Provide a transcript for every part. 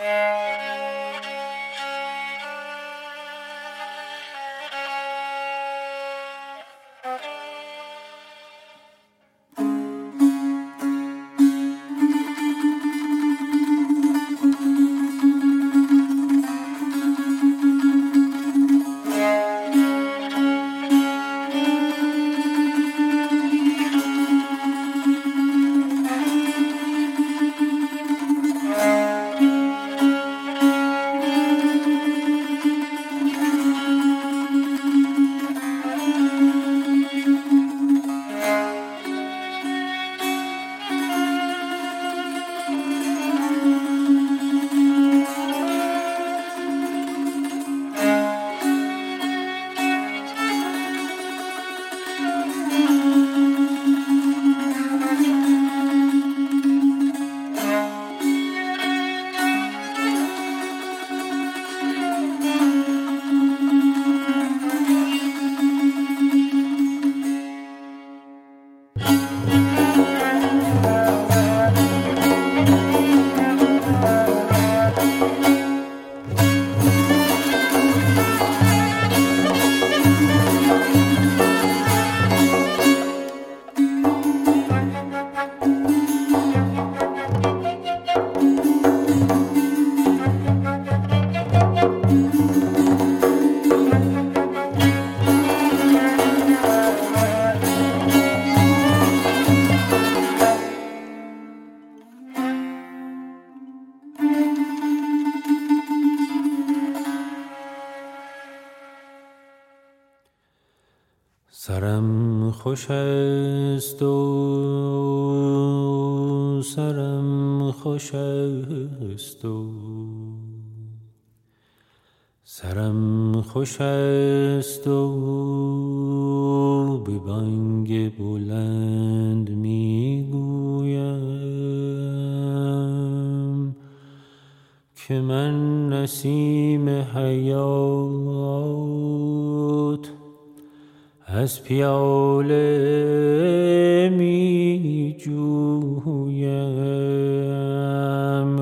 سرم خوش است و سرم خوش است و سرم خوش است و به بانگ بلند میگویم که من نسیم حیات از پیاله می جویم.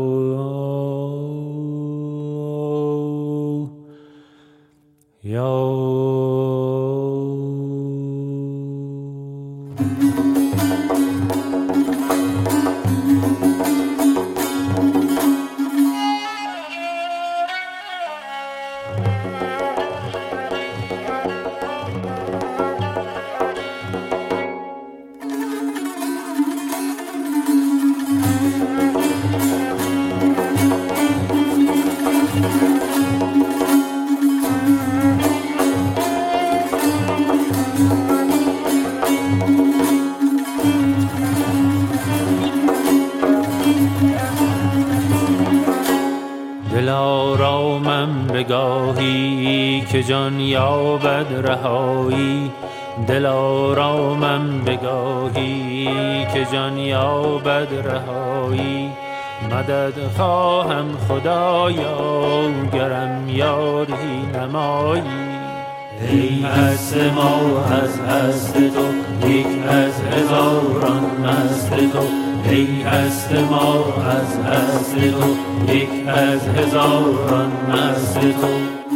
دلارامم بگاهی که جان یابد رهایی، دلارامم بگاهی که جان یابد رهایی. مدد خواهم خدایا گرم یاری نمایی. ای هست ما از هست تو، یک از هزاران مست تو. ای هست ما از هست تو، یک از هزاران مست تو.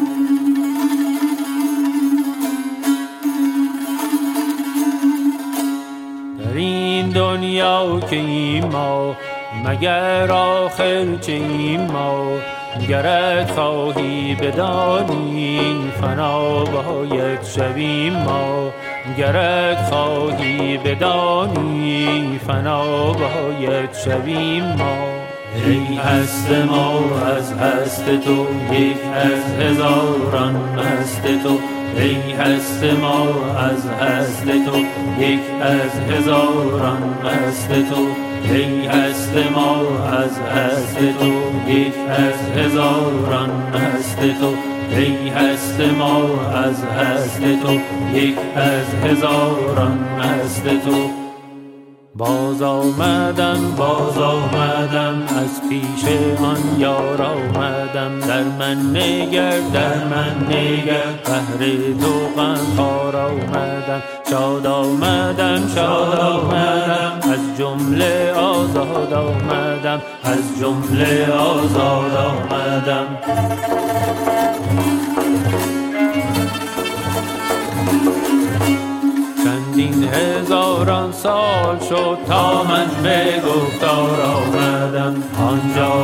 در این دنیا که ایم ما، مگر آخر چه ایم ما؟ گرت خواهی بدانی فنا باید شویم ما. گرت خواهی بدانی فنا باید شویم ما. ای هست ما از هست تو، یک از هزاران مست تو. ای هست ما از هست تو، یک از هزاران مست تو. ای هست ما از هست تو، یک از هزاران مست تو. ای هست ما از هست تو، یک از هزاران مست تو. باز آمدم از پیش آن یار آمدم. در من نگر بهر تو غمخوار آمدم. شاد آمدم از جمله آزاد آمدم. چندین هزاران سال شد تا من به گفتار آمدم. آنجا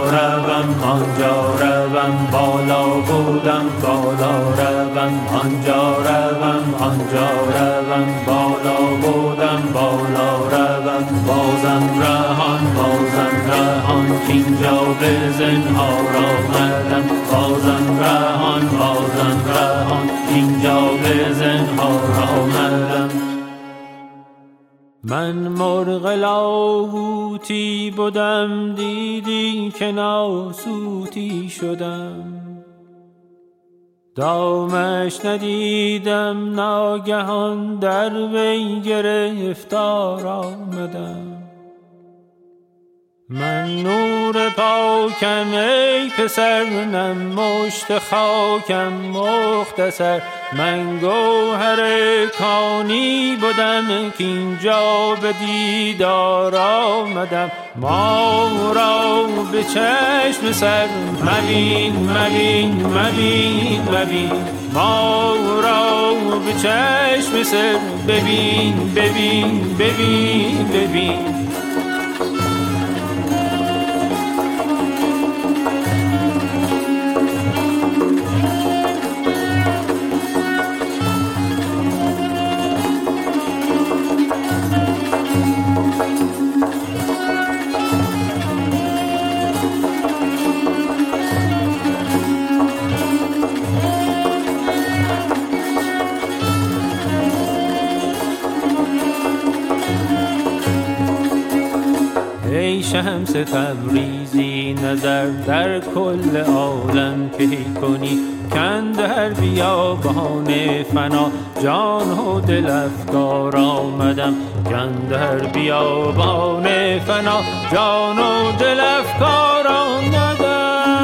روم بالا بودم بالا روم. آنجا روم بالا بودم بالا روم. بازم رهان کینجا به زنهار آمدم. بازم رهان کینجا به زنهار آمدم. من مرغ لاهوتی بودم دیدی که ناسوتی شدم. دامش ندیدم ناگهان در وی گرفتار آمدم. من نور پاکم ای پسر نم مشت خاکم مختصر. من گوهر کانی بودم که اینجا به دیدار آمدم. ما را به چشم سر مبین ما را به چشم سر ببین. ای شمس تبریزی نظر در کل عالم که کنی. کاندر بیابان فنا جان و دل افکار آمدم. کاندر بیابان فنا جان و دل افکار آمدم.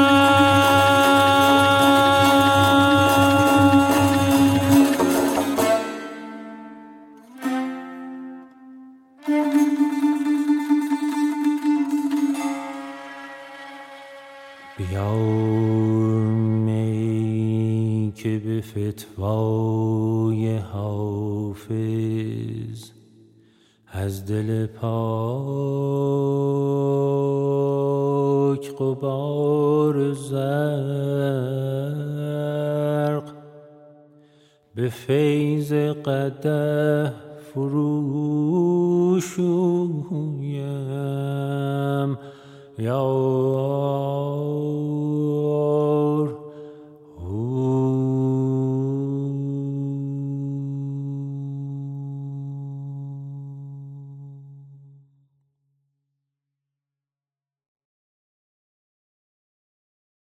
بیار می که به فتوای حافظ از دل پاک غبار زرق به فیض قدح فرو شویم. یا